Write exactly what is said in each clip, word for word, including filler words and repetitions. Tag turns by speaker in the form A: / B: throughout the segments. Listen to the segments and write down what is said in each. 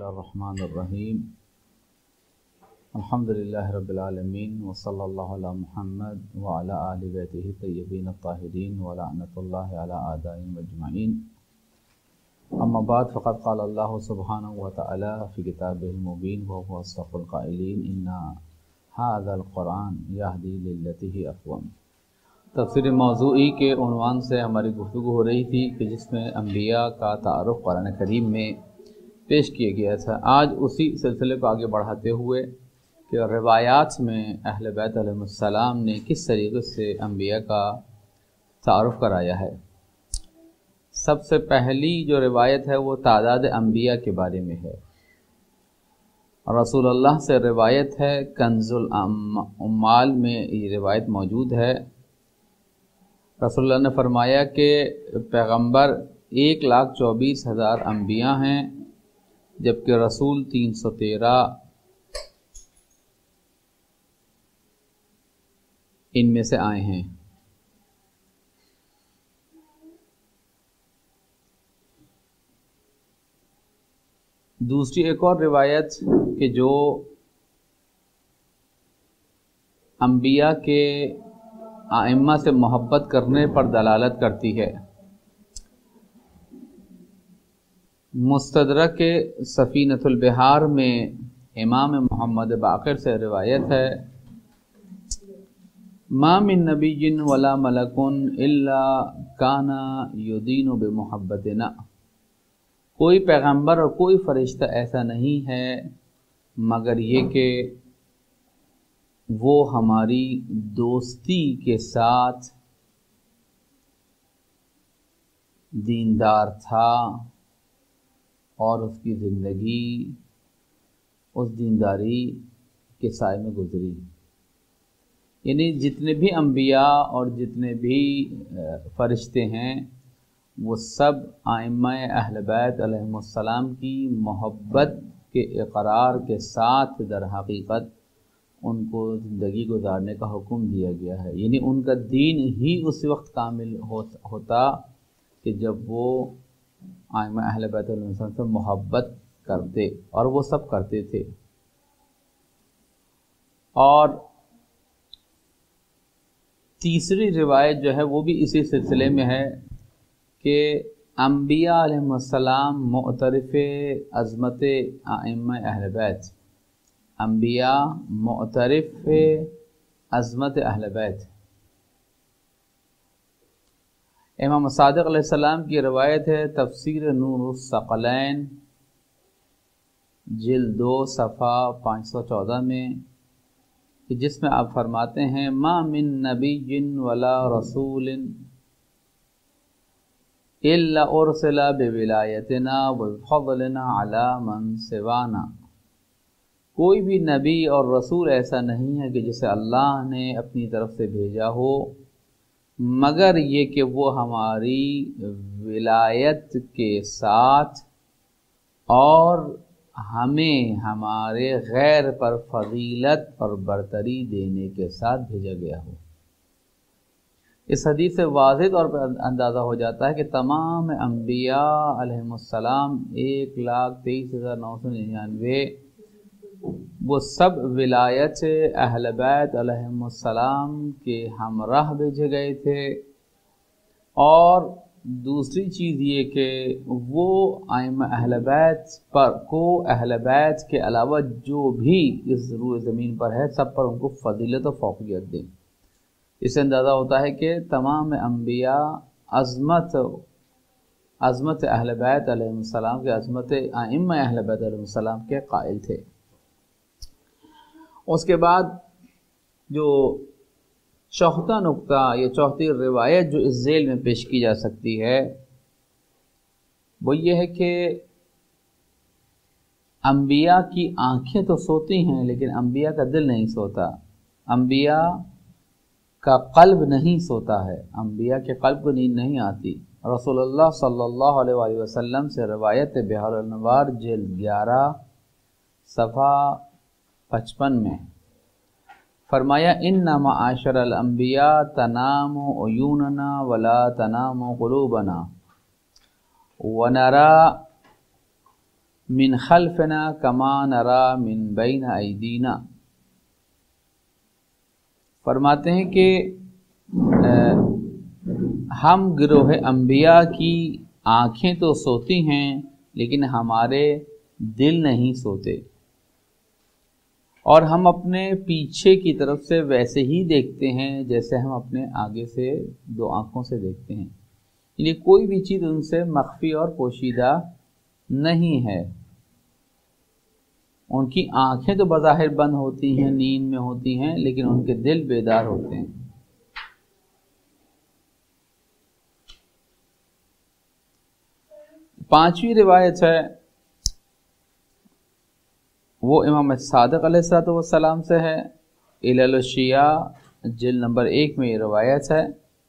A: الرحمن الرحیم الحمد للہ رب العالمین وصلی اللہ علی محمد وعلی آل بیتہ الطیبین الطاہرین ولعنۃ اللہ علی اعدائهم اجمعین. اما بعد فقد قال اللہ سبحانہ وتعالی فی کتابہ المبین وهو اصدق القائلین ان ھذا القرآن یہدی للتی ہی اقوم. تفسیر موضوعی کے عنوان سے ہماری گفتگو ہو رہی تھی کہ جس میں انبیاء کا تعارف قرآن کریم میں پیش کیا گیا تھا. آج اسی سلسلے کو آگے بڑھاتے ہوئے کہ روایات میں اہل بیت علیہ السلام نے کس طریقے سے انبیاء کا تعارف کرایا ہے. سب سے پہلی جو روایت ہے وہ تعداد انبیاء کے بارے میں ہے. رسول اللہ سے روایت ہے، کنز الاموال میں یہ روایت موجود ہے. رسول اللہ نے فرمایا کہ پیغمبر ایک لاکھ چوبیس ہزار انبیاء ہیں، جبکہ رسول تین سو تیرہ ان میں سے آئے ہیں. دوسری ایک اور روایت کہ جو انبیاء کے ائمہ سے محبت کرنے پر دلالت کرتی ہے. مستدرک سفینۃ البحار میں امام محمد باقر سے روایت ہے، ما من نبی ولا ملک الا کان یدین بمحبتنا. کوئی پیغمبر اور کوئی فرشتہ ایسا نہیں ہے مگر یہ کہ وہ ہماری دوستی کے ساتھ دیندار تھا اور اس کی زندگی اس دینداری کے سائے میں گزری. یعنی جتنے بھی انبیاء اور جتنے بھی فرشتے ہیں وہ سب ائمہ اہل بیت علیہم السلام کی محبت کے اقرار کے ساتھ در حقیقت ان کو زندگی گزارنے کا حکم دیا گیا ہے. یعنی ان کا دین ہی اس وقت کامل ہوتا کہ جب وہ ائمہ اہل بیت علیہم السلام سے محبت کرتے، اور وہ سب کرتے تھے. اور تیسری روایت جو ہے وہ بھی اسی سلسلے میں ہے کہ انبیاء علیہم السلام معترف عظمت ائمہ اہل بیت، انبیاء معترف عظمت اہل بیت. امام صادق علیہ السلام کی روایت ہے، تفسیر نور الثقلین جلد دو صفحہ پانچ سو چودہ میں، کہ جس میں آپ فرماتے ہیں ما من نبی ولا رسول الا ارسل بولایتنا وبفضلنا علی من سوانا. کوئی بھی نبی اور رسول ایسا نہیں ہے کہ جسے اللہ نے اپنی طرف سے بھیجا ہو مگر یہ کہ وہ ہماری ولایت کے ساتھ اور ہمیں ہمارے غیر پر فضیلت اور برتری دینے کے ساتھ بھیجا گیا ہو. اس حدیث سے واضح طور پر اندازہ ہو جاتا ہے کہ تمام انبیاء علیہم السلام ایک لاکھ تیئیس ہزار نو سو ننانوے وہ سب ولایت اہل بیت علیہم السلام کے ہمراہ بھیجے گئے تھے. اور دوسری چیز یہ کہ وہ ائمہ اہل بیت پر کو اہل بیت کے علاوہ جو بھی اس روئے زمین پر ہے سب پر ان کو فضیلت و فوقیت دیں. اس سے اندازہ ہوتا ہے کہ تمام انبیاء عظمت عظمت اہل بیت علیہ السلام کے عظمت ائمہ اہل بیت علیہ السلام کے قائل تھے. اس کے بعد جو چوتھا نقطہ یا چوتھی روایت جو اس ذیل میں پیش کی جا سکتی ہے وہ یہ ہے کہ انبیاء کی آنکھیں تو سوتی ہیں لیکن انبیاء کا دل نہیں سوتا، انبیاء کا قلب نہیں سوتا ہے، انبیاء کے قلب کو نیند نہیں آتی. رسول اللہ صلی اللہ علیہ وآلہ وسلم سے روایت بحار الانوار جلد گیارہ صفحہ پچپن میں فرمایا ان معاشر الانبیاء تنام عیوننا ولا تنام قلوبنا ونرى मिन खल्फना कमा नरा मिन बैन ऐदीना। फरमाते हैं कि हम गिरोह अंबिया की आँखें तो सोती हैं लेकिन हमारे दिल नहीं सोते, और हम अपने पीछे की तरफ से वैसे ही देखते हैं जैसे हम अपने आगे से दो आँखों से देखते हैं। यानी कोई भी चीज़ उनसे मख्फी और पोशीदा नहीं है। उनकी आँखें तो बज़ाहिर बंद होती हैं, नींद में होती हैं, लेकिन उनके दिल बेदार होते हैं। पांचवी रिवायत है वो इमाम सादिक अलैहिस्सलाम से है। इलल शिया जिल नंबर एक में ये रिवायत है।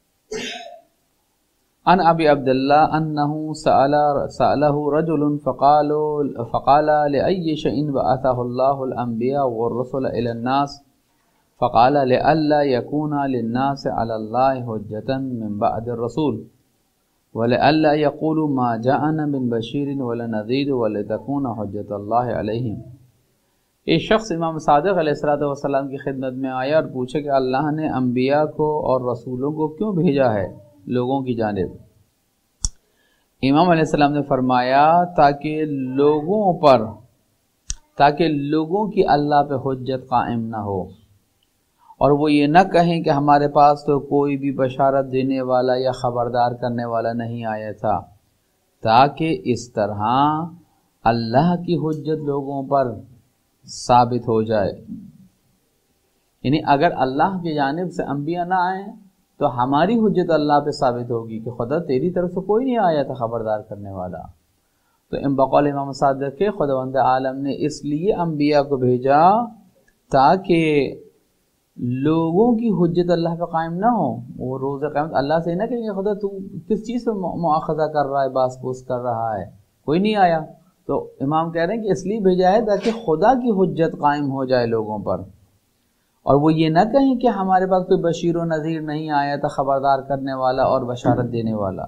A: अन अबी अब्दुल्ला अन्नहु सअला सअलहु रजुलन फ़क़ालु फ़क़ाला लिअय्यि शैइन बअथहुल्लाहुल अंबिया वर्रुसुल इलन नास फ़क़ाला लिअल्ला यकूना लिन्नास अलल्लाहि हुज्जतन मिन बअदिर रसूल वलिअल्ला यक़ूलू मा जाअना मिन बशीरिन वला नज़ीर वलितकूना हुज्जतुल्लाहि अलैहिम। एक शख्स इमाम सादिक अलैहिस्सलाम की खिदमत में आया और पूछे कि अल्लाह ने अंबिया को और रसूलों को क्यों भेजा है लोगों की जानिब। इमाम अलैहिस्सलाम ने फरमाया ताकि लोगों पर ताकि लोगों की अल्लाह पे हुज्जत कायम ना हो और वो ये न कहें कि हमारे पास तो कोई भी बशारत देने वाला या ख़बरदार करने वाला नहीं आया था, ताकि इस तरह अल्लाह की हुज्जत लोगों पर साबित हो जाए। यानी अगर अल्लाह की जानिब से अंबिया ना आए तो हमारी हुज्जत अल्लाह पे साबित होगी कि खुदा तेरी तरफ से कोई नहीं आया था खबरदार करने वाला। तो इन बकौल इमाम सादिक के खुदावंद आलम ने इसलिए अंबिया को भेजा ताकि लोगों की हुज्जत अल्लाह पे कायम ना हो। वो रोज़ क़यामत अल्लाह से ना कहेंगे खुदा तू किस चीज़ पे मुआखज़ा कर रहा है, बास पूस कर रहा है, कोई नहीं आया। तो इमाम कह रहे हैं कि इसलिए भेजा है ताकि खुदा की हुज्जत कायम हो जाए लोगों पर, और वो ये ना कहें कि हमारे पास कोई बशीर व नज़ीर नहीं आया था, ख़बरदार करने वाला और बशारत देने वाला।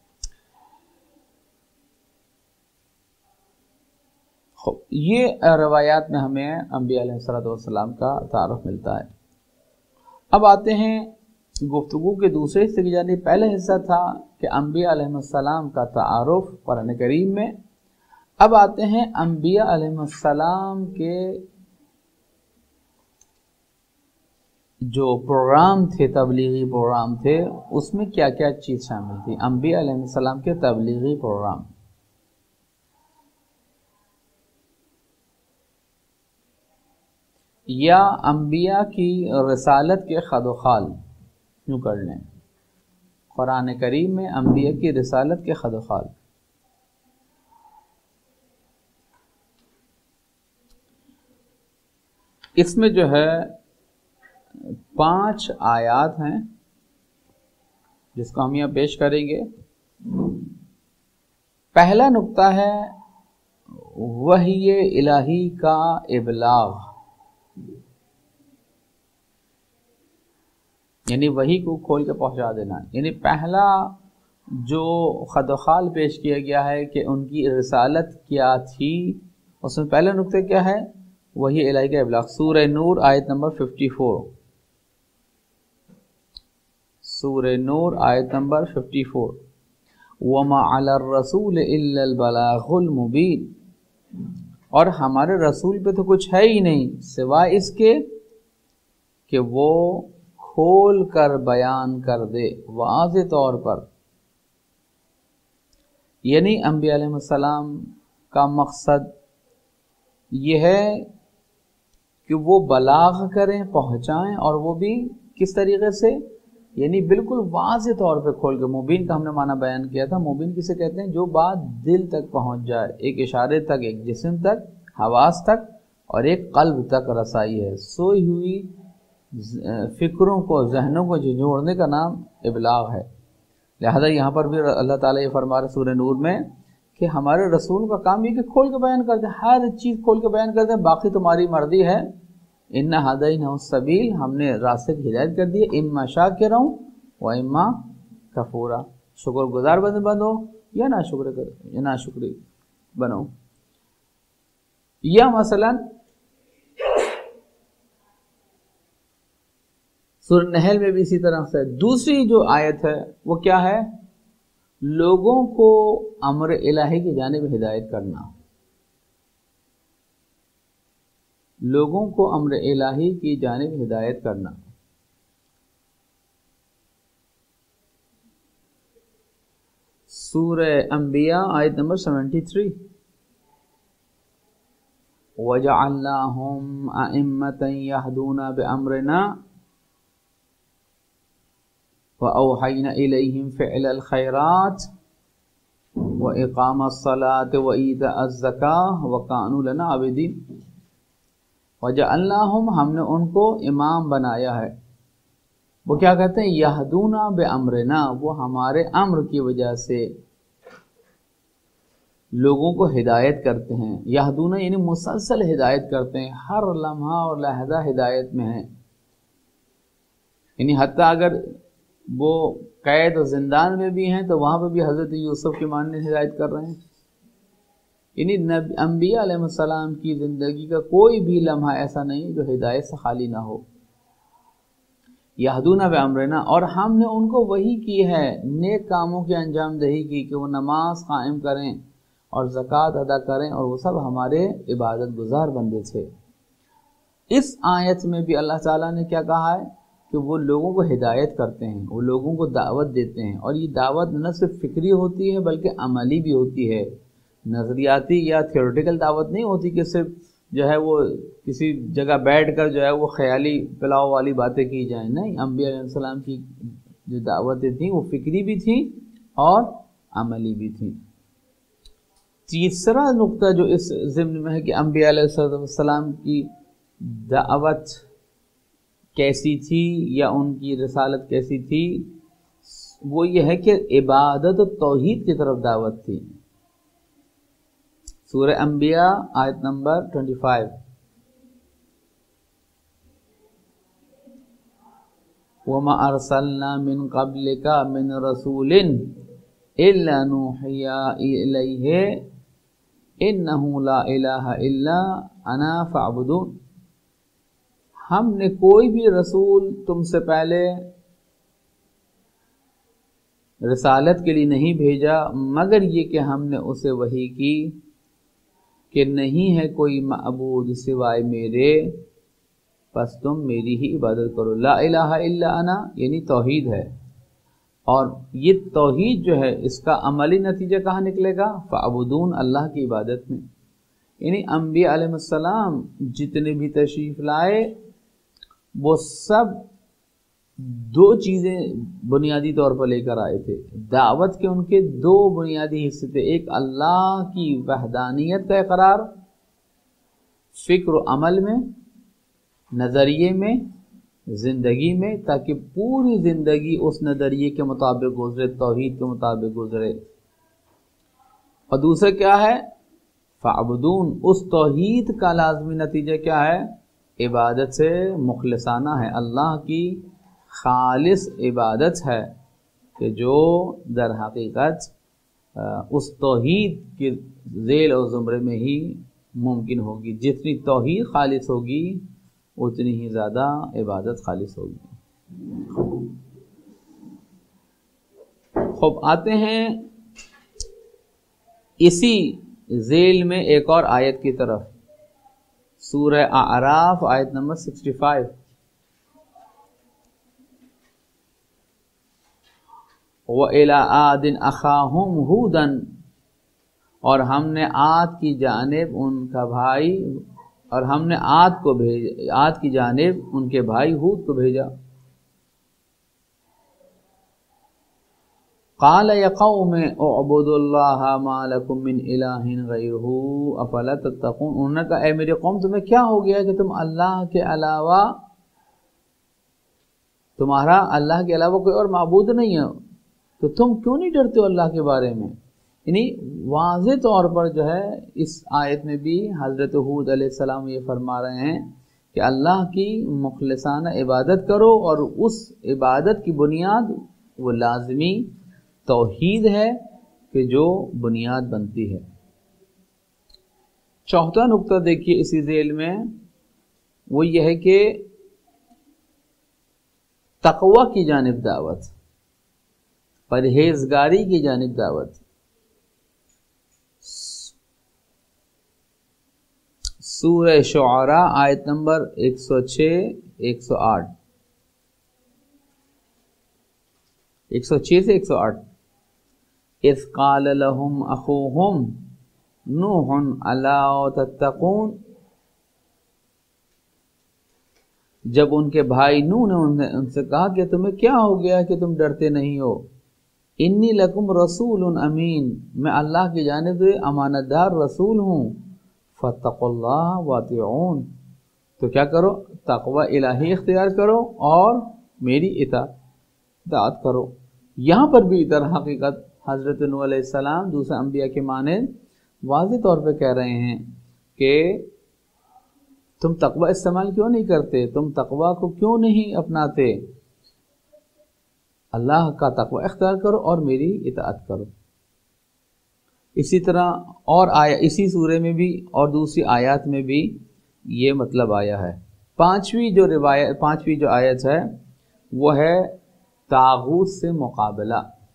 A: ये रवायात में हमें अंबिया अलैहिस्सलाम का तारुफ मिलता है। अब आते हैं गुफ्तगू के दूसरे हिस्से की जानिब। पहला हिस्सा था कि अंबिया अलैहिस्सलाम का तारुफ कुरान करीम में। अब आते हैं अंबिया अलैहिस्सलाम के जो प्रोग्राम थे, तबलीगी प्रोग्राम थे, उसमें क्या क्या चीज़ शामिल थी। अंबिया अलैहिस्सलाम के तबलीगी प्रोग्राम, या अंबिया की रिसालत के खदोखाल यूँ कर लें। कुरान करीम में अंबिया की रिसालत के खदोखाल, इसमें जो है पांच आयात हैं जिसको हम यहाँ पेश करेंगे। पहला नुक्ता है वही इलाही का इबलाग, यानी वही को खोल के पहुंचा देना। यानी पहला जो खदखाल पेश किया गया है कि उनकी रिसालत क्या थी, उसमें पहले नुक्ते क्या है, वही इलाही का इबलाग। सूरह नूर आयत नंबर चौवन, सूरह नूर आयत नंबर चौवन, वमा अलर रसूल इल्लल बलागुल मुबीन, और हमारे रसूल पे तो कुछ है ही नहीं सिवाय इसके कि वो खोल कर बयान कर दे वाज़े तौर पर। यानी अंबिया अलैहिस्सलाम का मकसद ये है कि वो बलाग करें, पहुँचाएं, और वो भी किस तरीके से, यानी बिल्कुल वाज़े तौर पे खोल के। मुबीन का हमने माना बयान किया था। मुबीन किसे कहते हैं, जो बात दिल तक पहुंच जाए, एक इशारे तक, एक जिस्म तक, हवास तक और एक कल्ब तक रसाई है। सोई हुई फ़िक्रों को, जहनों को जोड़ने का नाम इबलाग है। लिहाजा यहाँ पर भी अल्लाह ताला ये फरमा रहे सूरह नूर में कि हमारे रसूल का काम ये कि खोल के बयान कर दे, हर चीज़ खोल के बयान कर दे, बाकी तुम्हारी मर्जी है। इन्ना हदैना सबील, हमने रास्ते की हिदायत कर दी है। इम्मा शाकिरा व इम्मा कफूरा, शुक्र गुजार बंद बनो या ना शुक्र कर या ना शुक्री बनो। یا مثلا سورہ نحل میں بھی اسی طرح سے دوسری جو آیت ہے وہ کیا ہے؟ لوگوں کو امر الہی کی جانب ہدایت کرنا، لوگوں کو امر الہی کی جانب ہدایت کرنا۔ سورہ انبیاء آیت نمبر سیونٹی تھری، وَجَعَلْنَاهُمْ أَئِمَّةً يَهْدُونَ بِأَمْرِنَا وَأَوْحَيْنَا إِلَيْهِمْ فِعْلَ الْخَيْرَاتِ وَإِقَامَ الصَّلَاةِ وَإِيتَاءَ الزَّكَاةِ وَكَانُوا لَنَا عَابِدِينَ۔ وَجَعَلْنَاهُمْ ہم نے ان کو امام بنایا ہے۔ وہ کیا کہتے ہیں؟ یہدونا بِأَمْرِنَا، وہ ہمارے امر کی وجہ سے لوگوں کو ہدایت کرتے ہیں۔ یہدونا یعنی مسلسل ہدایت کرتے ہیں، ہر لمحہ اور لحظہ ہدایت میں ہیں، یعنی حتیٰ اگر وہ قید و زندان میں بھی ہیں تو وہاں پہ بھی حضرت یوسف کی ماننے ہدایت کر رہے ہیں۔ یعنی انبیاء علیہ السلام کی زندگی کا کوئی بھی لمحہ ایسا نہیں جو ہدایت سے خالی نہ ہو۔ یہدون بامرنا، اور ہم نے ان کو وحی کی ہے نیک کاموں کی انجام دہی کی، کہ وہ نماز قائم کریں اور زکوٰۃ ادا کریں، اور وہ سب ہمارے عبادت گزار بندے تھے۔ اس آیت میں بھی اللہ تعالیٰ نے کیا کہا ہے کہ وہ لوگوں کو ہدایت کرتے ہیں، وہ لوگوں کو دعوت دیتے ہیں، اور یہ دعوت نہ صرف فکری ہوتی ہے بلکہ عملی بھی ہوتی ہے، نظریاتی یا تھیوریٹیکل دعوت نہیں ہوتی کہ صرف جو ہے وہ کسی جگہ بیٹھ کر جو ہے وہ خیالی پلاؤ والی باتیں کی جائیں، نہیں، انبیاء علیہ السلام کی جو دعوتیں تھیں وہ فکری بھی تھیں اور عملی بھی تھیں۔ تیسرا نقطہ جو اس ضمن میں ہے کہ انبیاء علیہ السلام کی دعوت کیسی تھی یا ان کی رسالت کیسی تھی، وہ یہ ہے کہ عبادت و توحید کی طرف دعوت تھی۔ سورہ انبیاء آیت نمبر پچیس، وَمَا أَرْسَلْنَا مِن قَبْلِكَ مِن رَسُولٍ إِلَّا نُوحِيَ إِلَيْهِ إِنَّهُ لَا إِلَٰهَ إِلَّا أَنَا فَاعْبُدُونِ۔ ہم نے کوئی بھی رسول تم سے پہلے رسالت کے لیے نہیں بھیجا مگر یہ کہ ہم نے اسے وحی کی کہ نہیں ہے کوئی معبود سوائے میرے، پس تم میری ہی عبادت کرو۔ لا الہ الا انا یعنی توحید ہے، اور یہ توحید جو ہے اس کا عملی نتیجہ کہاں نکلے گا؟ فعبدون، اللہ کی عبادت میں۔ یعنی انبیاء علیہ السلام جتنے بھی تشریف لائے وہ سب دو چیزیں بنیادی طور پر لے کر آئے تھے۔ دعوت کے ان کے دو بنیادی حصے تھے، ایک اللہ کی وحدانیت کا اقرار فکر و عمل میں، نظریے میں، زندگی میں، تاکہ پوری زندگی اس نظریے کے مطابق گزرے، توحید کے مطابق گزرے۔ اور دوسرا کیا ہے؟ فعبدون، اس توحید کا لازمی نتیجہ کیا ہے؟ عبادت سے مخلصانہ ہے، اللہ کی خالص عبادت ہے، کہ جو در حقیقت اس توحید کے ذیل اور زمرے میں ہی ممکن ہوگی۔ جتنی توحید خالص ہوگی اتنی ہی زیادہ عبادت خالص ہوگی۔ خوب آتے ہیں اسی ذیل میں ایک اور آیت کی طرف، سورہ اعراف آیت نمبر سکسٹی فائیو، وَإِلَىٰ عَادٍ أَخَاهُمْ هُودًا، اور ہم نے عاد کی جانب ان کا بھائی اور ہم نے عاد کو بھیجا، عاد کی جانب ان کے بھائی ہود کو بھیجا۔ قَالَ يَا قَوْمِ اعْبُدُوا اللَّهَ مَا لَكُم مِّنْ إِلَٰهٍ غَيْرُهُ أَفَلَا تَتَّقُونَ۔ انہوں نے کہا اے میرے قوم تمہیں کیا ہو گیا کہ تم اللہ کے علاوہ، تمہارا اللہ کے علاوہ کوئی اور معبود نہیں ہے، تو تم کیوں نہیں ڈرتے ہو اللہ کے بارے میں؟ یعنی واضح طور پر جو ہے اس آیت میں بھی حضرت ہود علیہ السلام یہ فرما رہے ہیں کہ اللہ کی مخلصانہ عبادت کرو، اور اس عبادت کی بنیاد وہ لازمی توحید ہے کہ جو بنیاد بنتی ہے۔ चौथा नुक्ता देखिए इसी ज़ेल में, वो ये है कि तक़वा की जानिब दावत, परहेजगारी की जानिब दावत। सूरह शुआरा आयत नंबर एक सौ छह एक सौ आठ, एक सौ छह से एक सौ आठ। इज़ क़ाल लहुम अख़ूहुम नूहुन अला तत्तक़ून, जब उनके भाई नूह ने उन्हें उनसे कहा कि तुम्हें क्या हो गया कि तुम डरते नहीं हो। इन्नी लकुम रसूलुन अमीन, मैं अल्लाह की जानिब से अमानतदार रसूल हूँ। फत्तक़ुल्लाह वातिऊन, तो क्या करो, तक़वा इलाही इख्तियार करो और मेरी इताअत करो। यहाँ पर भी दर हकीकत हज़रत नूह अलैहिस्सलाम दूसरे अंबिया के मानद वाज़ेह तौर पे कह रहे हैं कि तुम तक़वा इस्तेमाल क्यों नहीं करते, तुम तक़वा को क्यों नहीं अपनाते, अल्लाह का तक़वा इख्तियार करो और मेरी इताअत करो। इसी तरह और आया इसी सूरे में भी और दूसरी आयत में भी ये मतलब आया है। पांचवी जो रिवायत पांचवी जो आयत है वो है तागूत से मुकाबला।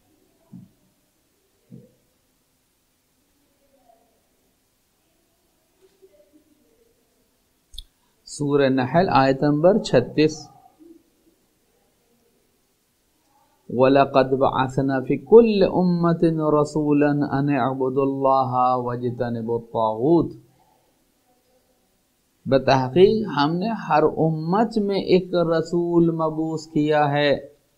A: सूरह नहल आयत नंबर छत्तीस, वलक़द बअसना फ़ी कुल्लि उम्मतिन रसूलन अन अअबुदुल्लाह वज्तनिबुत तागूत, बतहक़ीक़ हमने हर उम्मत में एक रसूल मबूस किया है,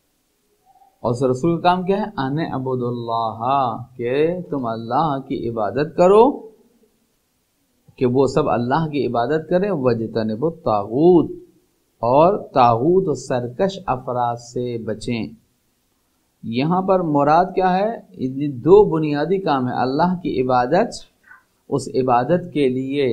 A: और उस रसूल का काम क्या है, अन अअबुदुल्लाह, कि तुम अल्लाह की इबादत करो, कि वो सब अल्लाह की इबादत करें। वज्तनिबुत तागूत, और तागूत और सरकश अफराद से बचें। यहाँ पर मुराद क्या है, दो बुनियादी काम है, अल्लाह की इबादत, उस इबादत के लिए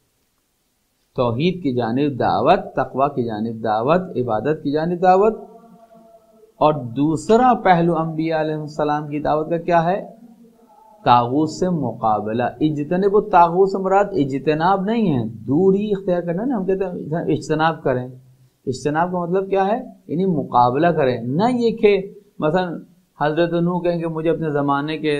A: तौहीद की जानिब दावत, तक़वा की जानिब दावत, इबादत की जानिब दावत, और दूसरा पहलू अंबिया अलैहिस्सलाम की दावत का क्या है, तागूत से मुकाबला। इज्तनिबुत तागूत से मुराद इज्तनाब नहीं है, दूरी इख्तियार करना ना, हम कहते हैं इज्तनाब करें, इज्तनाब का मतलब क्या है, यानी मुकाबला करें, ना ये कि मसलन हज़रत नूह कहें कि मुझे अपने ज़माने के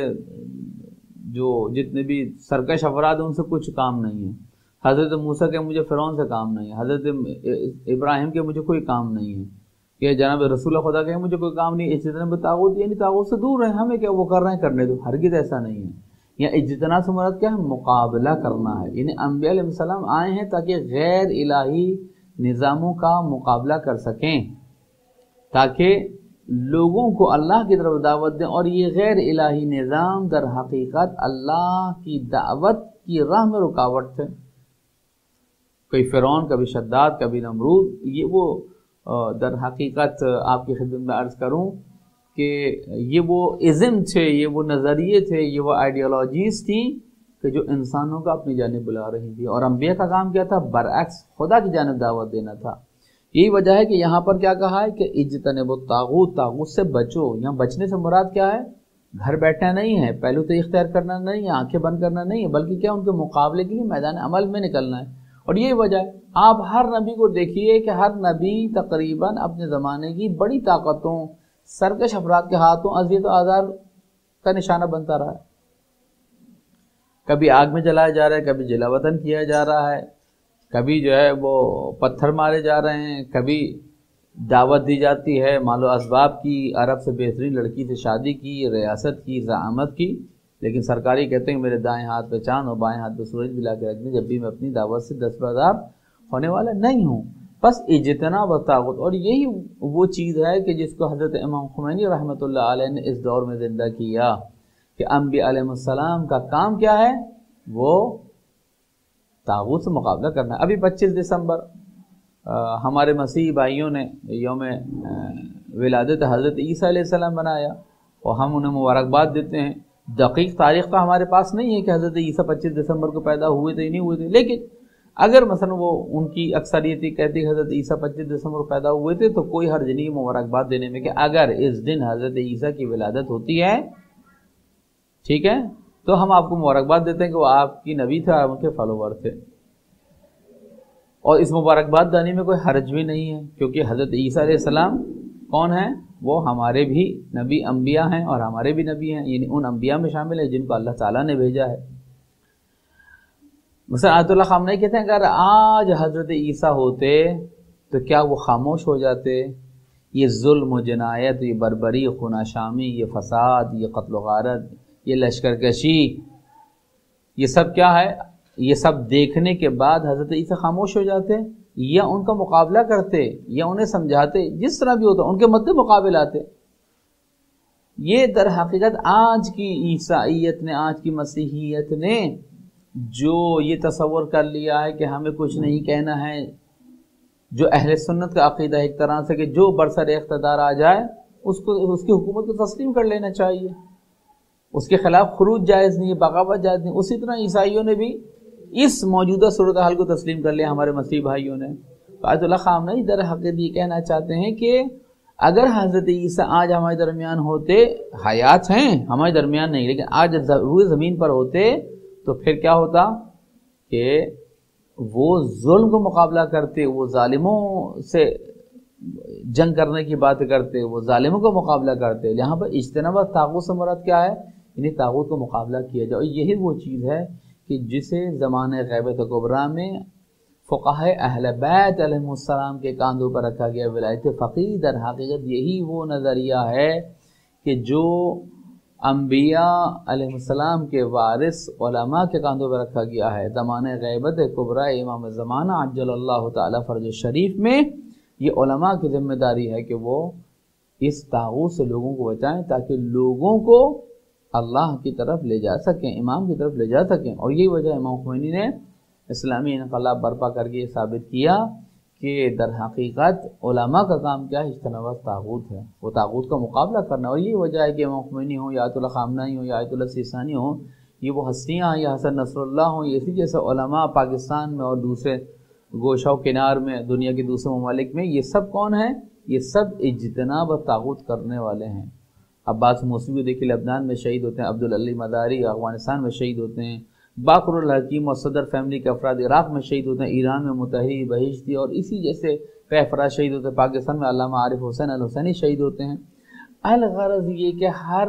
A: जो जितने भी सरकश अफराद हैं उनसे कुछ काम नहीं है, हज़रत मूसा के मुझे फ़िरौन से काम नहीं है, हज़रत इब्राहिम के मुझे कोई काम नहीं है, कि जनाब रसूल खुदा के मुझे कोई काम नहीं। इज्तिनाब तागूत यानी तागूत से दूर रहे, हमें क्या वो कर रहे हैं करने दो, हरगिज़ ऐसा नहीं है। या इज्तिनाब से मुराद क्या है, मुकाबला करना है, यानी अंबिया अलैहिस्सलाम आए हैं ताकि गैर इलाही निज़ामों का मुकाबला कर सकें, ताकि लोगों को अल्लाह की तरफ दावत दें, और ये गैर इलाही निज़ाम दर हकीकत अल्लाह की दावत की राह में रुकावट थे। कोई फ़िरौन, कभी शद्दाद, कभी नमरूद, ये वो दर हकीकत आपकी खिदमत में अर्ज़ करूं कि ये वो इज़्म थे, ये वो नज़रिए थे, ये वो आइडियोलॉजीज़ थी कि जो इंसानों का अपनी जानिब बुला रही थी, और अंबिया का काम क्या था, बरअक्स खुदा की जानिब दावत देना था। यही वजह है कि यहाँ पर क्या कहा है कि इज्तनिबुत तागूत, तागूत से बचो। यहाँ बचने से मुराद क्या है, घर बैठना नहीं है, पहलू तो इख्तियार करना नहीं है, आंखें बंद करना नहीं है, बल्कि क्या उनके मुकाबले के लिए मैदान अमल में निकलना है। और यही वजह है, आप हर नबी को देखिए कि हर नबी तकरीबन अपने ज़माने की बड़ी ताकतों, सरकश अफराद के हाथों अज़ियत और आज़ार का निशाना बनता रहा है। कभी आग में जलाया जा रहा है, कभी जिलावतन किया जा रहा है, कभी जो है वो पत्थर मारे जा रहे हैं, कभी दावत दी जाती है मालो असबाब की, अरब से बेहतरीन लड़की से शादी की, रियासत की, ज़आमत की, लेकिन सरकारी कहते हैं मेरे दाएं हाथ पे चाँद और बाएं हाथ पे सूरज भी ला के रख दें जब भी मैं अपनी दावत से दस्तबरदार होने वाला नहीं हूँ। बस इज्तिनाब व तागूत, और यही वो चीज़ है कि जिसको हज़रत इमाम खुमैनी रहमतुल्लाह अलैह ने इस दौर में ज़िंदा किया, कि अंबिया अलैहिस्सलाम का काम क्या है, वो तागूत से मुकाबला करना। अभी पच्चीस दिसंबर आ, हमारे मसीही भाइयों ने यौम विलादत हज़रत ईसा अलैहिस्सलाम बनाया, और हम उन्हें मुबारकबाद देते हैं। दकीक तारीख़ का हमारे पास नहीं है कि हज़रत ईसा पच्चीस दिसंबर को पैदा हुए थे नहीं हुए थे, लेकिन अगर मसलन वो उनकी अक्सरियत कहती है हज़रत ईसा पच्चीस दिसंबर को पैदा हुए थे, तो कोई हर्ज नहीं मुबारकबाद देने में कि अगर इस दिन हज़रत ईसा की विलादत होती है, ठीक है, تو ہم آپ کو مبارکباد دیتے ہیں کہ وہ آپ کی نبی تھے اور ان کے فالوور تھے، اور اس مبارکباد دینے میں کوئی حرج بھی نہیں ہے، کیونکہ حضرت عیسیٰ علیہ السلام کون ہیں؟ وہ ہمارے بھی نبی انبیاء ہیں اور ہمارے بھی نبی ہیں، یعنی ان انبیاء میں شامل ہیں جن کو اللہ تعالیٰ نے بھیجا ہے۔ مثلا آیت اللہ خامنہ کہتے ہیں اگر آج حضرت عیسیٰ ہوتے تو کیا وہ خاموش ہو جاتے؟ یہ ظلم و جنایت، یہ بربری، خونہ شامی، یہ فساد، یہ قتل و غارت، یہ لشکر کشی، یہ سب کیا ہے؟ یہ سب دیکھنے کے بعد حضرت عیسیٰ خاموش ہو جاتے یا ان کا مقابلہ کرتے یا انہیں سمجھاتے، جس طرح بھی ہوتا ان کے مد مقابل آتے؟ یہ در حقیقت آج کی عیسائیت نے، آج کی مسیحیت نے جو یہ تصور کر لیا ہے کہ ہمیں کچھ نہیں کہنا ہے، جو اہل سنت کا عقیدہ ایک طرح سے کہ جو برسر اقتدار آ جائے اس کو، اس کی حکومت کو تسلیم کر لینا چاہیے، اس کے خلاف خروج جائز نہیں ہے، بغاوت جائز نہیں۔ اسی طرح عیسائیوں نے بھی اس موجودہ صورتحال کو تسلیم کر لیا، ہمارے مسیح بھائیوں نے۔ آیت اللہ خامنہ در حقیقت یہ کہنا چاہتے ہیں کہ اگر حضرت عیسیٰ آج ہمارے درمیان ہوتے، حیات ہیں ہمارے درمیان نہیں، لیکن آج روئے زمین پر ہوتے تو پھر کیا ہوتا کہ وہ ظلم کو مقابلہ کرتے، وہ ظالموں سے جنگ کرنے کی بات کرتے، وہ ظالموں کو مقابلہ کرتے۔ یہاں پر اجتناب طاغوت سے مراد کیا ہے؟ یعنی طاغوت کو مقابلہ کیا جائے، اور یہی وہ چیز ہے کہ جسے زمانہ غیبت کبریٰ میں فقہاء اہل بیت علیہ السلام کے کاندھوں پر رکھا گیا ولایت فقیہ۔ در حقیقت یہی وہ نظریہ ہے کہ جو انبیاء علیہ السلام کے وارث علماء کے کاندھوں پر رکھا گیا ہے۔ زمانہ غیبت کبریٰ امام زمانہ عجل اللہ تعالی فرج شریف میں یہ علماء کی ذمہ داری ہے کہ وہ اس طاغوت سے لوگوں کو بچائیں تاکہ لوگوں کو اللہ کی طرف لے جا سکیں، امام کی طرف لے جا سکیں۔ اور یہی وجہ امام خمینی نے اسلامی انقلاب برپا کر کے یہ ثابت کیا کہ در حقیقت علماء کا کام کیا ہے؟ اجتناب طاغوت ہے، وہ طاغوت کا مقابلہ کرنا۔ اور یہی وجہ ہے کہ امام خمینی ہوں یا آیت اللہ خامنہ ہوں یا آیت اللہ سیستانی ہوں، یہ وہ ہستیاں ہیں یا حسن نصر اللہ ہوں، اسی جیسے علماء پاکستان میں اور دوسرے گوشہ و کنار میں دنیا کے دوسرے ممالک میں، یہ سب کون ہیں؟ یہ سب اجتناب طاغوت کرنے والے ہیں۔ عباس موسوی دیکھیے لبنان میں شہید ہوتے ہیں، عبدالعلی مداری افغانستان میں شہید ہوتے ہیں، باقر الحکیم اور صدر فیملی کے افراد عراق میں شہید ہوتے ہیں، ایران میں مطہری بہشتی اور اسی جیسے کئی افراد شہید ہوتے ہیں، پاکستان میں علامہ عارف حسین الحسینی شہید ہوتے ہیں۔ الغرض یہ کہ ہر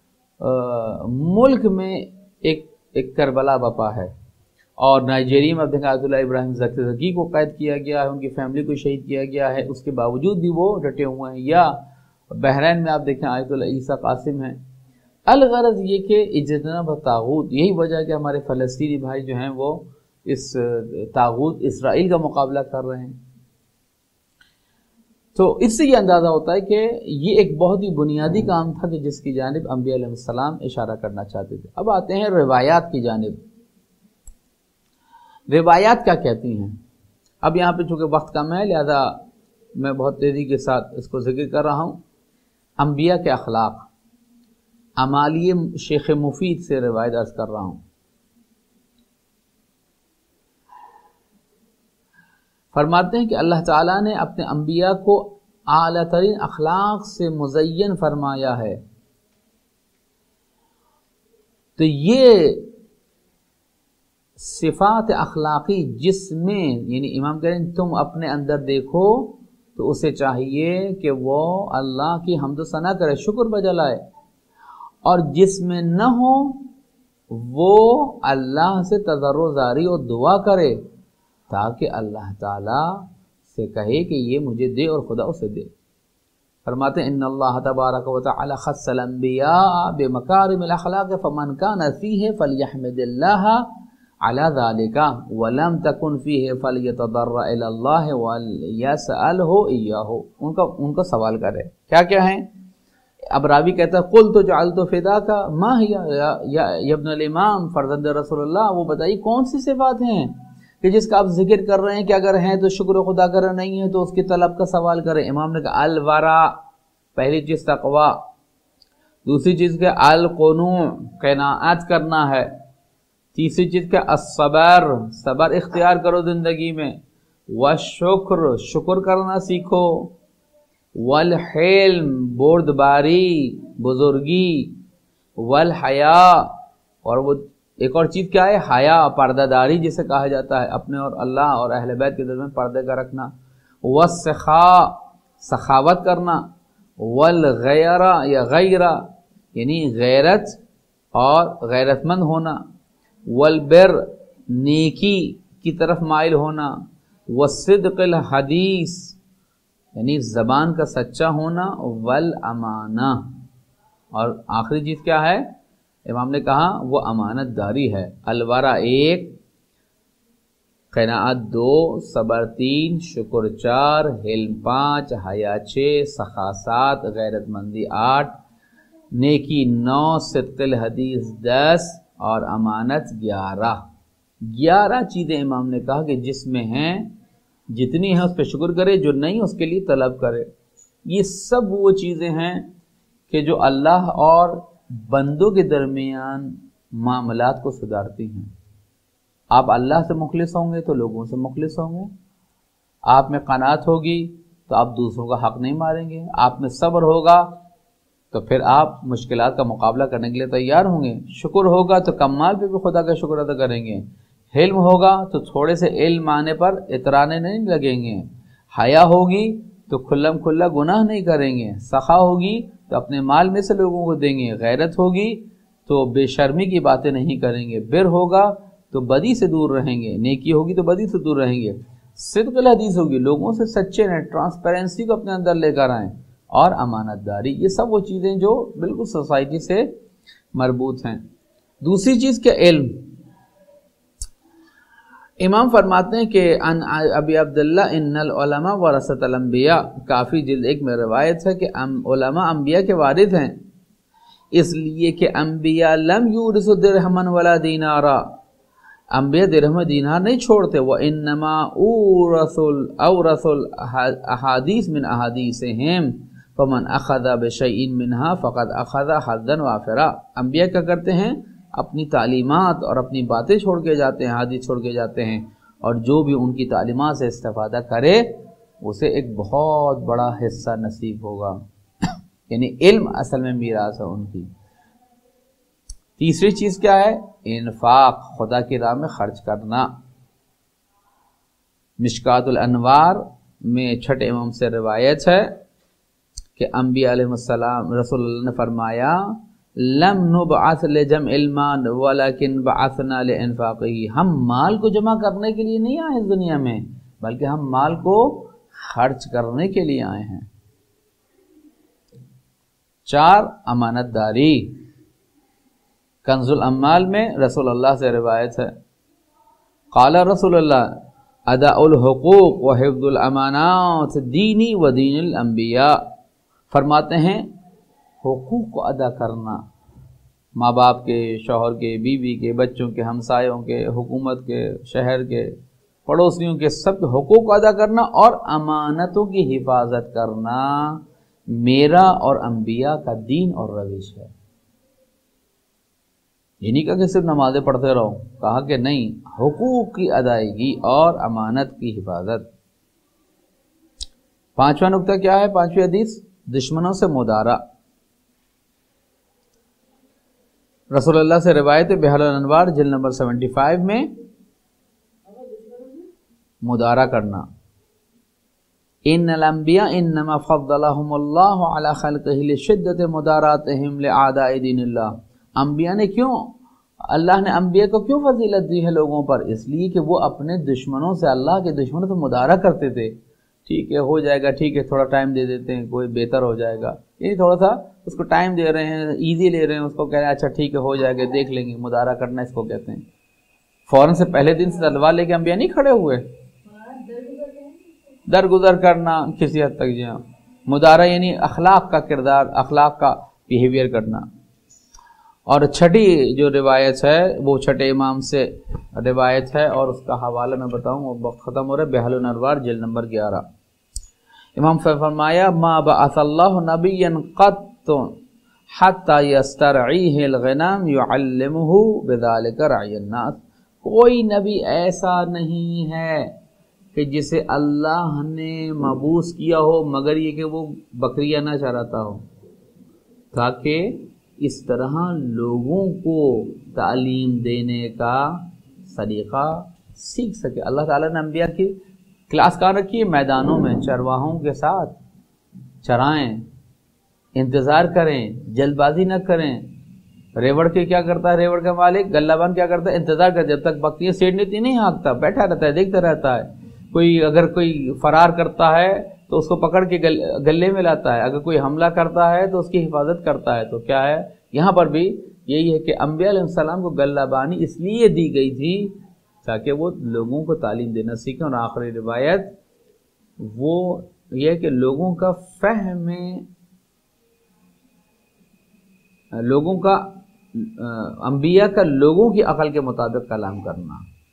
A: ملک میں ایک ایک کربلا بپا ہے، اور نائجیریا میں اب آیت اللہ ابراہیم زکی کو قید کیا گیا ہے، ان کی فیملی کو شہید کیا گیا ہے، اس کے باوجود بھی وہ ڈٹے ہوئے ہیں۔ یا بحرین میں آپ دیکھیں آیت اللہ عیسیٰ قاسم ہیں۔ الغرض یہ کہ اجتناب طاغوت، یہی وجہ ہے کہ ہمارے فلسطینی بھائی جو ہیں وہ اس طاغوت اسرائیل کا مقابلہ کر رہے ہیں۔ تو اس سے یہ اندازہ ہوتا ہے کہ یہ ایک بہت ہی بنیادی کام تھا کہ جس کی جانب انبیاء علیہ السلام اشارہ کرنا چاہتے تھے۔ اب آتے ہیں روایات کی جانب۔ روایات کیا کہتی ہیں؟ اب یہاں پہ چونکہ وقت کم ہے لہذا میں بہت تیزی کے ساتھ اس کو ذکر کر رہا ہوں۔ انبیاء کے اخلاق، امالی شیخ مفید سے روایت عرض کر رہا ہوں۔ فرماتے ہیں کہ اللہ تعالیٰ نے اپنے انبیاء کو اعلیٰ ترین اخلاق سے مزین فرمایا ہے۔ تو یہ صفات اخلاقی جس میں، یعنی امام کہہ رہے ہیں تم اپنے اندر دیکھو تو اسے چاہیے کہ وہ اللہ کی حمد و ثنا کرے، شکر بجا لائے، اور جس میں نہ ہو وہ اللہ سے تضرع زاری اور دعا کرے تاکہ اللہ تعالیٰ سے کہے کہ یہ مجھے دے اور خدا اسے دے۔ فرماتے ہیں ان اللہ تبارک و تعالی خص الانبیاء بمکارم الاخلاق فمن کان فیہ فلیحمد اللہ علی ذالک ولم تکن فیہ فلیتضرع الی اللہ ولیسألہ ایاہ۔ ان کا ان کا سوال کرے کیا کیا ہیں؟ اب راوی کہتا ہے قل تو جعلت فداک ما ہی یا ابن الامام فرزند رسول اللہ، وہ بتائیے کون سی صفات ہیں کہ جس کا آپ ذکر کر رہے ہیں کہ اگر ہیں تو شکر خدا کریں، نہیں ہے تو اس کی طلب کا سوال کریں۔ امام نے کہا الورع، پہلی چیز تقوی، دوسری چیز کہ القنوع، قناعت کرنا ہے، تیسری چیز کہ الصبر، صبر اختیار کرو زندگی میں، والشکر، شکر کرنا سیکھو، والحلم، بردباری، بزرگی، والحیا، اور وہ ایک اور چیز کیا ہے؟ حیا، پردہ داری جسے کہا جاتا ہے، اپنے اور اللہ اور اہل بیت کے درمیان پردے کا رکھنا، والسخاء، سخاوت کرنا، والغیرہ یا غیرہ یعنی غیرت اور غیرت مند ہونا، والبر نیکی کی طرف مائل ہونا، والصدق الحدیث یعنی زبان کا سچا ہونا، والامانہ، اور آخری چیز کیا ہے؟ امام نے کہا وہ امانت داری ہے۔ الورع ایک، قناعت دو، صبر تین، شکر چار، حلم پانچ، حیا چھ، سخا سات، غیرت مندی آٹھ، نیکی نو، صدق الحدیث دس اور امانت گیارہ۔ گیارہ چیزیں امام نے کہا کہ جس میں ہیں جتنی ہیں اس پہ شکر کرے، جو نہیں اس کے لیے طلب کرے۔ یہ سب وہ چیزیں ہیں کہ جو اللہ اور بندوں کے درمیان معاملات کو سدھارتی ہیں۔ آپ اللہ سے مخلص ہوں گے تو لوگوں سے مخلص ہوں گے، آپ میں قناعت ہوگی تو آپ دوسروں کا حق نہیں ماریں گے، آپ میں صبر ہوگا تو پھر آپ مشکلات کا مقابلہ کرنے کے لیے تیار ہوں گے، شکر ہوگا تو کمال پہ بھی خدا کا شکر ادا کریں گے، حلم ہوگا تو تھوڑے سے علم آنے پر اترانے نہیں لگیں گے، حیا ہوگی تو کھلم کھلا گناہ نہیں کریں گے، سخا ہوگی تو اپنے مال میں سے لوگوں کو دیں گے، غیرت ہوگی تو بے شرمی کی باتیں نہیں کریں گے، بر ہوگا تو بدی سے دور رہیں گے، نیکی ہوگی تو بدی سے دور رہیں گے، صدق الحدیث ہوگی، لوگوں سے سچے رہیں، ٹرانسپیرنسی کو اپنے اندر لے کر آئیں، اور امانت داری۔ یہ سب وہ چیزیں جو بالکل سوسائٹی سے مربوط ہیں۔ دوسری چیز کیا؟ علم۔ امام فرماتے ہیں کہ ان ابی عبداللہ ان العلماء ورثۃ الانبیاء، کافی جلد ایک میں روایت ہے کہ علماء انبیاء کے وارث ہیں، اس لیے کہ انبیاء لم یورثوا درہما ولا دینارا، انبیاء درہم دینار نہیں چھوڑتے، وانما اورثوا اورثوا الاحادیث من احادیثہم فمن اخذ بشیء منها فقد اخذ حظا وافرا۔ انبیاء کیا کرتے ہیں؟ اپنی تعلیمات اور اپنی باتیں چھوڑ کے جاتے ہیں، حدیث چھوڑ کے جاتے ہیں، اور جو بھی ان کی تعلیمات سے استفادہ کرے اسے ایک بہت بڑا حصہ نصیب ہوگا، یعنی علم اصل میں میراث ہے ان کی۔ تیسری چیز کیا ہے؟ انفاق، خدا کی راہ میں خرچ کرنا۔ مشکات الانوار میں چھٹے امام سے روایت ہے کہ انبیاء علیہ السلام رسول اللہ نے فرمایا لم نبعث لجمع المال ولكن بعثنا لانفاقه، ہم مال کو جمع کرنے کے لیے نہیں آئے اس دنیا میں، بلکہ ہم مال کو خرچ کرنے کے لیے آئے ہیں۔ چار، امانت داری۔ کنز الاموال میں رسول اللہ سے روایت ہے، قال رسول اللہ اداء الحقوق وحفظ الامانات دینی و دین الانبیاء، فرماتے ہیں حقوق کو ادا کرنا، ماں باپ کے، شوہر کے، بیوی کے، بچوں کے، ہمسایوں کے، حکومت کے، شہر کے، پڑوسیوں کے، سب کے حقوق کو ادا کرنا اور امانتوں کی حفاظت کرنا میرا اور انبیاء کا دین اور روش ہے۔ یہ نہیں کہا کہ صرف نمازیں پڑھتے رہو، کہا کہ نہیں، حقوق کی ادائیگی اور امانت کی حفاظت۔ پانچواں نقطہ کیا ہے؟ پانچویں حدیث، دشمنوں سے مدارا۔ رسول اللہ سے روایت بحر الانوار جلد نمبر سیونٹی فائیو میں مدارا کرنا۔ ان الانبیاء انما فضلهم اللہ علی خلقہ لشدت مداراتہم لأعداء دین اللہ، انبیاء نے کیوں اللہ نے انبیاء کو کیوں فضیلت دی ہے لوگوں پر؟ اس لیے کہ وہ اپنے دشمنوں سے، اللہ کے دشمنوں سے مدارا کرتے تھے، ٹھیک ہے ہو جائے گا، ٹھیک ہے تھوڑا ٹائم دے دیتے ہیں، کوئی بہتر ہو جائے گا، یعنی تھوڑا سا اس کو ٹائم دے رہے ہیں، ایزی لے رہے ہیں، اس کو کہہ رہے ہیں اچھا ٹھیک ہے ہو جائے گا، دیکھ لیں گے، مدارا کرنا اس کو کہتے ہیں۔ فوراً سے پہلے دن سے تلوار لے کے انبیاء نہیں کھڑے ہوئے، درگزر کرنا کسی حد تک، جی ہاں، مدارا یعنی اخلاق کا کردار، اخلاق کا بیہیویئر کرنا۔ اور چھٹی جو روایت ہے وہ چھٹے امام سے روایت ہے، اور اس کا حوالہ میں بتاؤں، وہ وقت ختم ہو رہا ہے، بحر الانوار جلد نمبر گیارہ۔ امام سے فرمایا ما بعث اللہ نبیا قط حتی یسترعیہ الغنم یعلمہ بذلک رعی الناس، کوئی نبی ایسا نہیں ہے کہ جسے اللہ نے مبعوث کیا ہو مگر یہ کہ وہ بکریاں نہ چراتا ہو تاکہ اس طرح لوگوں کو تعلیم دینے کا طریقہ سیکھ سکے۔ اللہ تعالیٰ نے انبیاء کی کلاس کہاں رکھی ہے؟ میدانوں میں چرواہوں کے ساتھ چرائیں، انتظار کریں، جلد بازی نہ کریں۔ ریوڑ کے کیا کرتا ہے؟ ریوڑ کا مالک گلہ بان کیا کرتا ہے؟ انتظار کر، جب تک بکریاں سیڑھنے نہیں ہانکتا، بیٹھا رہتا ہے، دیکھتا رہتا ہے۔ کوئی اگر کوئی فرار کرتا ہے تو اس کو پکڑ کے گلے میں لاتا ہے، اگر کوئی حملہ کرتا ہے تو اس کی حفاظت کرتا ہے۔ تو کیا ہے یہاں پر بھی یہی ہے کہ انبیاء علیہ السلام کو گلہ بانی اس لیے دی گئی تھی تاکہ وہ لوگوں کو تعلیم دینا سیکھیں۔ اور آخری روایت وہ یہ کہ لوگوں کا فہم، لوگوں کا انبیاء کا لوگوں کی عقل کے مطابق کلام کرنا،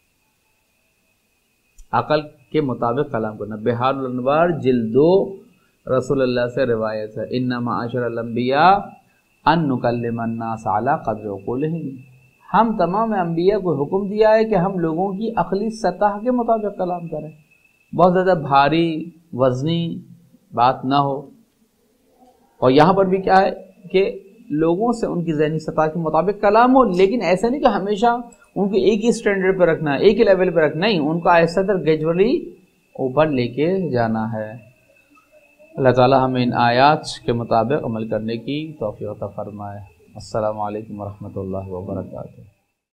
A: عقل کے مطابق کلام کرنا۔ بحار الانوار جلد دو رسول اللہ سے روایت ہے، ان معاشر الانبیاء ان نکلم الناس علی قدر عقولہم، ہم تمام انبیاء کو حکم دیا ہے کہ ہم لوگوں کی عقلی سطح کے مطابق کلام کریں، بہت زیادہ بھاری وزنی بات نہ ہو۔ اور یہاں پر بھی کیا ہے کہ لوگوں سے ان کی ذہنی سطح کے مطابق کلام ہو، لیکن ایسا نہیں کہ ہمیشہ ان کو ایک ہی سٹینڈرڈ پہ رکھنا ہے، ایک ہی لیول پہ رکھنا، نہیں، ان کو آہستہ تر گریجولی اوپر لے کے جانا ہے۔ اللہ تعالی ہمیں ان آیات کے مطابق عمل کرنے کی توفیق عطا فرمائے۔ السلام علیکم ورحمۃ اللہ وبرکاتہ۔